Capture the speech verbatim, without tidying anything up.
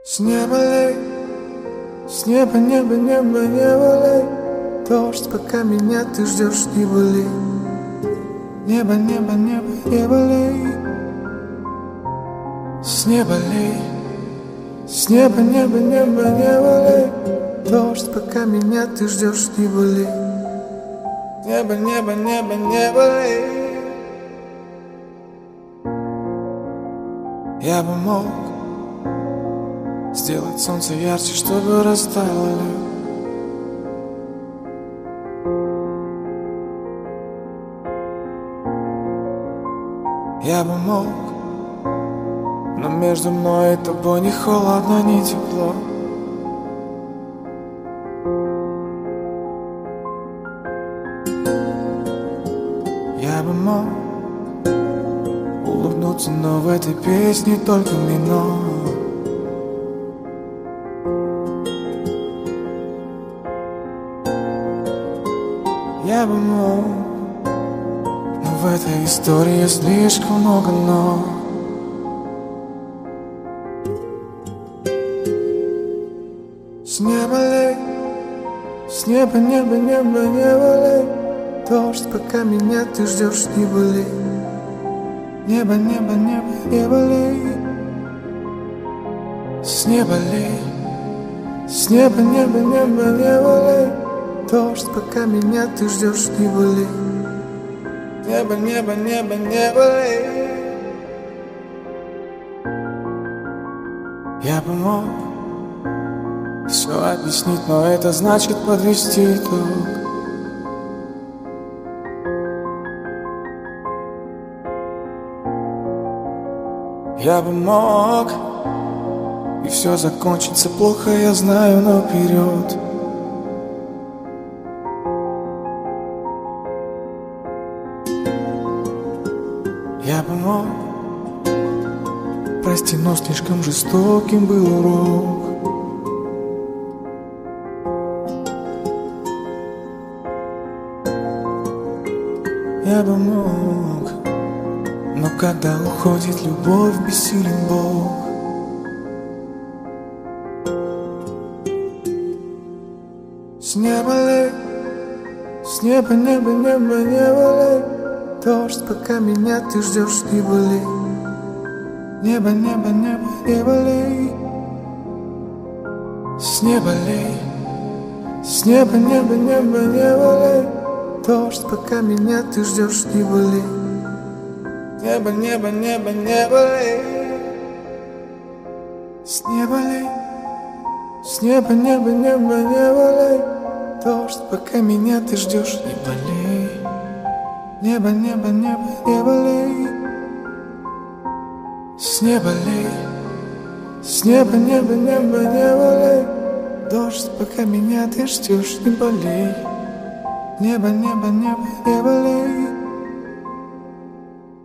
С неба лей, с неба, неба, неба, неба лей. Дождь, пока меня ты ждешь, не болей. Небо, небо, небо, небо лей. С неба лей, с неба, неба, неба, неба лей. Дождь, пока меня ты ждешь, не болей. Небо, небо, небо, небо лей. Я бы мог сделать солнце ярче, чтобы растаяло лед. Я бы мог, но между мной и тобой ни холодно, ни тепло. Я бы мог улыбнуться, но в этой песне только минор. Я бы мог, но в этой истории слишком много но. С неба лей, с неба, неба, неба, неба лей. Дождь, пока меня ты ждешь, не болей. Небо, небо, небо, небо лей. С неба лей, с неба, неба, неба, неба лей. Дождь, пока меня ты ждешь, не болей. Небо, небо, небо, небо лей. Я бы мог все объяснить, но это значит подвести итог. Я бы мог, и все закончится плохо, я знаю наперед. Я бы мог, прости, но слишком жестоким был урок. Я бы мог, но когда уходит любовь, бессилен Бог. С неба лей, с неба, неба, неба, неба лей. Дождь, пока меня ты ждешь, не болей. Небо, небо, небо, небо лей. С неба лей, с неба, неба, неба, неба лей. Дождь, пока меня ты ждешь, не болей. Небо, небо, небо, небо лей. С неба лей, с неба, небо, небо, небо лей. Дождь, пока меня ты ждешь, не болей. Небо, небо, небо, небо лей. С неба лей, с неба, небо, небо, небо лей. Дождь, пока меня ты ждешь, не болей. Небо, небо, небо, небо лей.